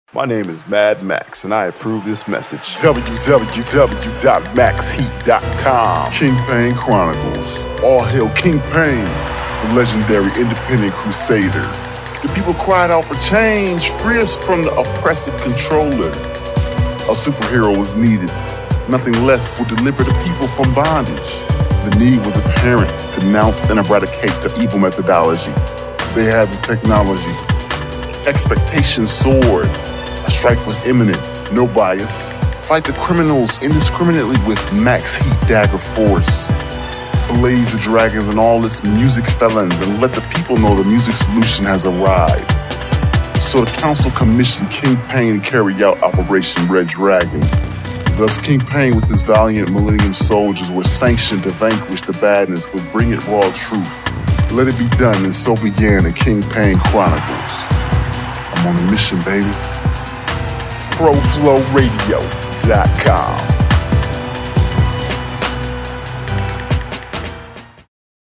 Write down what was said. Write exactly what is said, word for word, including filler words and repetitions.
My name is Mad Max, and I approve this message. w w w dot max heat dot com. Kingpayne Chronicles. All hail Kingpayne, the legendary independent crusader. The people cried out for change, free us from the oppressive controller. A superhero was needed. Nothing less would deliver the people from bondage. The need was apparent, denounce and eradicate the evil methodology. They had the technology. Expectations soared. A strike was imminent, no bias. Fight the criminals indiscriminately with Max Heat Dagger Force. Blaze the dragons and all its music felons and let the people know the music solution has arrived. So the council commissioned Kingpayne to carry out Operation Red Dragon. Thus Kingpayne with his valiant Millennium soldiers were sanctioned to vanquish the badness with bring it raw truth. Let it be done, and so began the Kingpayne Chronicles. I'm on a mission, baby. pro flow radio dot com